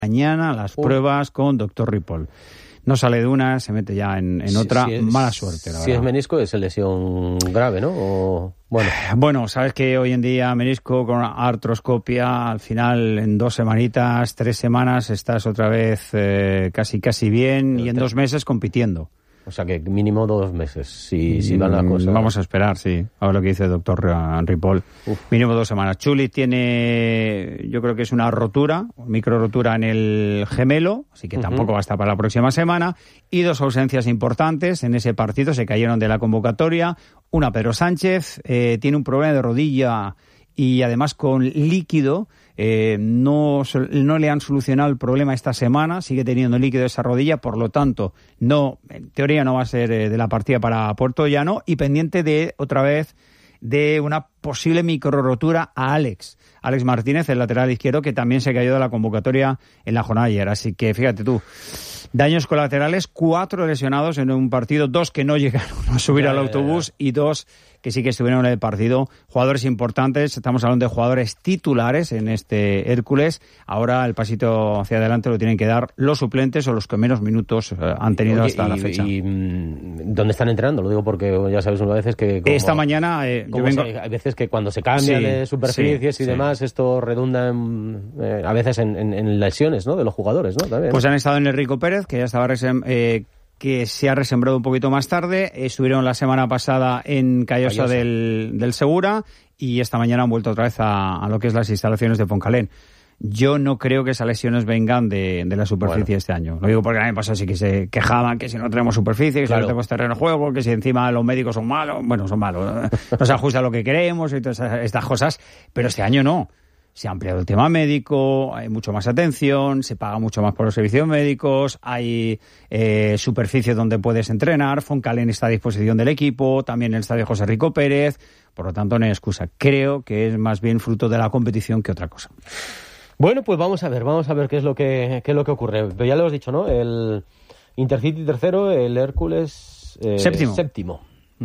Mañana las pruebas con Dr. Ripoll. No sale de una, se mete ya en otra. Mala suerte, la verdad. Si es menisco, es lesión grave, ¿no? O, bueno, sabes que hoy en día menisco con artroscopia, al final en 2 semanitas, 3 semanas, estás otra vez casi bien y en 2 meses compitiendo. O sea que mínimo 2 meses, si van las cosas. Vamos a esperar, sí. Ahora lo que dice el doctor Ripoll. Mínimo 2 semanas. Chuli tiene, yo creo que es una rotura, micro rotura en el gemelo, así que tampoco va a estar para la próxima semana. Y 2 ausencias importantes en ese partido, se cayeron de la convocatoria. Una, Pedro Sánchez, tiene un problema de rodilla y además con líquido. No le han solucionado el problema esta semana, sigue teniendo líquido esa rodilla, por lo tanto, en teoría no va a ser de la partida para Puerto Llano, y pendiente de, otra vez, de una posible microrotura a Alex Martínez, el lateral izquierdo, que también se cayó de la convocatoria en la jornada de ayer. Así que fíjate tú, daños colaterales, 4 lesionados en un partido, 2 que no llegaron a subir al autobús y 2 que sí que estuvieron en el partido. Jugadores importantes, estamos hablando de jugadores titulares en este Hércules. Ahora el pasito hacia adelante lo tienen que dar los suplentes o los que menos minutos han tenido hasta la fecha. ¿Y dónde están entrenando? Lo digo porque ya sabes unas veces que... Esta mañana... hay veces que cuando se cambia de superficies y demás, esto redunda a veces en lesiones, ¿no?, de los jugadores, ¿no? También. Pues han estado en Enrico Pérez, que ya estaba que se ha resembrado un poquito más tarde. Estuvieron la semana pasada en Callosa del Segura y esta mañana han vuelto otra vez a lo que es las instalaciones de Foncalén. Yo no creo que esas lesiones vengan de la superficie este año. Lo digo porque el año pasado sí que se quejaban que si no tenemos superficie, que si no tenemos terreno de juego, que si encima los médicos son malos. Bueno, son malos. No se ajusta a lo que queremos y todas estas cosas. Pero este año no. Se ha ampliado el tema médico, hay mucho más atención, se paga mucho más por los servicios médicos, hay superficie donde puedes entrenar, Foncalén está a disposición del equipo, también el estadio José Rico Pérez, por lo tanto no hay excusa. Creo que es más bien fruto de la competición que otra cosa. Bueno, pues vamos a ver qué es lo que ocurre. Pero ya lo has dicho, ¿no? El Intercity tercero, el Hércules séptimo.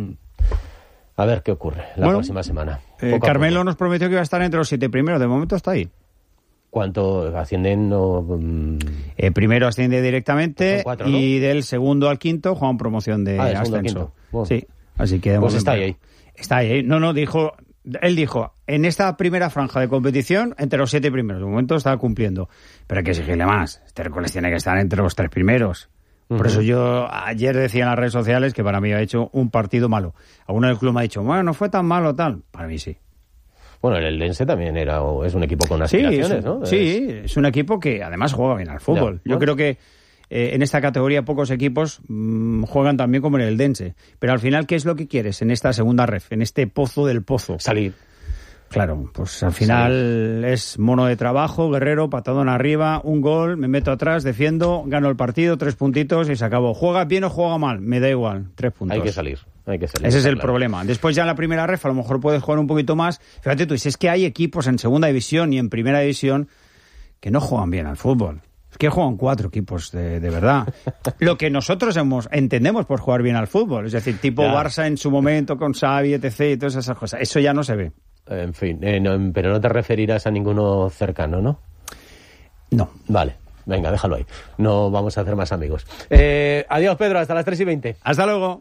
A ver qué ocurre la próxima semana. Carmelo nos prometió que iba a estar entre los 7 primeros. De momento está ahí. ¿Cuánto ascienden? Primero asciende directamente, 4, ¿no? Y del segundo al quinto juegan promoción de ascenso. Bueno. Sí, así que... Pues está ahí. Está ahí. Él dijo, en esta primera franja de competición, entre los 7 primeros. De momento está cumpliendo. Pero hay que exigirle más. Este Hércules tiene que estar entre los 3 primeros. Por eso yo ayer decía en las redes sociales que para mí ha hecho un partido malo. Alguno del club me ha dicho, bueno, no fue tan malo tal. Para mí sí. Bueno, el Eldense también es un equipo con aspiraciones, ¿no? Sí, es un equipo que además juega bien al fútbol. Yo creo que en esta categoría pocos equipos juegan tan bien como en el Eldense. Pero al final, ¿qué es lo que quieres en esta segunda ref, en este pozo del pozo? Salir. Claro, pues al final es mono de trabajo, guerrero, patadón arriba, un gol, me meto atrás, defiendo, gano el partido, 3 puntitos y se acabó. ¿Juega bien o juega mal? Me da igual, 3 puntos. Hay que salir. Ese es el problema. Después ya en la primera ref a lo mejor puedes jugar un poquito más. Fíjate tú, si es que hay equipos en segunda división y en primera división que no juegan bien al fútbol. Es que juegan 4 equipos de verdad. Lo que nosotros entendemos por jugar bien al fútbol, es decir, tipo Barça en su momento con Xavi, etc. y todas esas cosas. Eso ya no se ve. En fin, pero no te referirás a ninguno cercano, ¿no? No. Vale, venga, déjalo ahí. No vamos a hacer más amigos. Adiós, Pedro, hasta las 3:20. Hasta luego.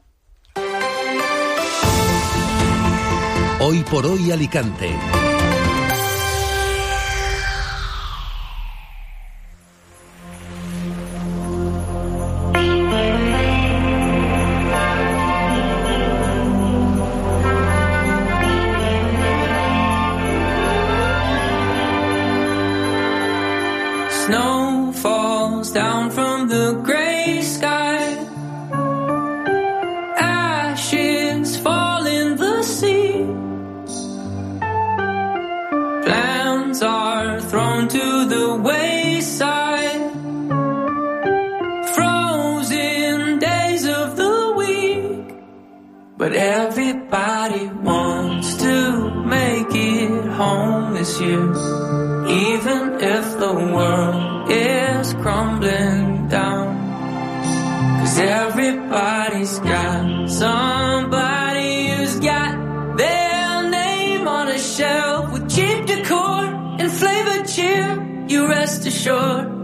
Hoy por hoy Alicante. Snow falls down from the gray sky. Ashes fall in the sea. Plans are thrown to the wayside. Frozen days of the week. But everybody wants to make it home this year. Even if the world is crumbling down. 'Cause everybody's got somebody who's got their name on a shelf with cheap decor and flavored cheer. You rest assured